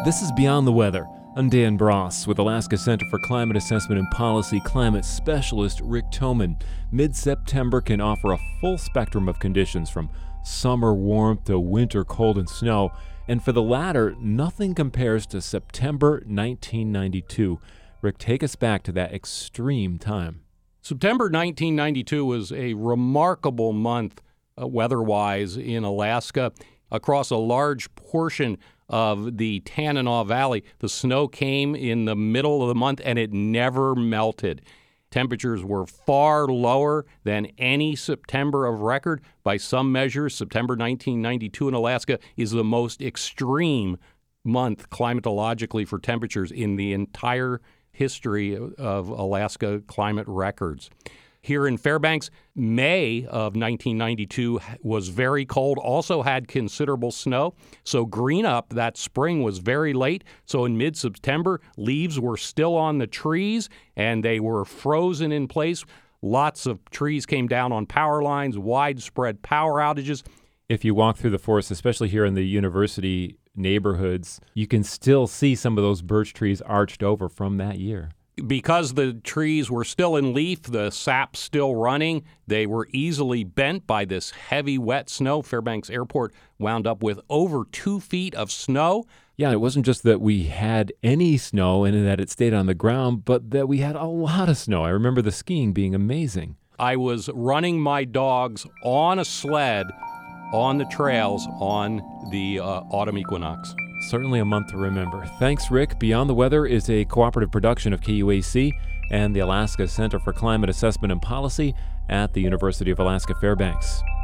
This is Beyond the Weather. I'm Dan Bross with Alaska Center for Climate Assessment and Policy climate specialist Rick Thoman. Mid-September can offer a full spectrum of conditions from summer warmth to winter cold and snow. And for the latter, nothing compares to September 1992. Rick, take us back to that extreme time. September 1992 was a remarkable month weather-wise in Alaska. Across a large portion of the Tanana Valley, the snow came in the middle of the month and it never melted. Temperatures were far lower than any September of record. By some measures, September 1992 in Alaska is the most extreme month climatologically for temperatures in the entire history of Alaska climate records. Here in Fairbanks, May of 1992 was very cold, also had considerable snow. So green up that spring was very late. So in mid-September, leaves were still on the trees and they were frozen in place. Lots of trees came down on power lines, widespread power outages. If you walk through the forest, especially here in the university neighborhoods, you can still see some of those birch trees arched over from that year. Because the trees were still in leaf, the sap still running, they were easily bent by this heavy, wet snow. Fairbanks Airport wound up with over 2 feet of snow. Yeah, it wasn't just that we had any snow and that it stayed on the ground, but that we had a lot of snow. I remember the skiing being amazing. I was running my dogs on a sled on the trails on the autumn equinox. Certainly a month to remember. Thanks, Rick. Beyond the Weather is a cooperative production of KUAC and the Alaska Center for Climate Assessment and Policy at the University of Alaska Fairbanks.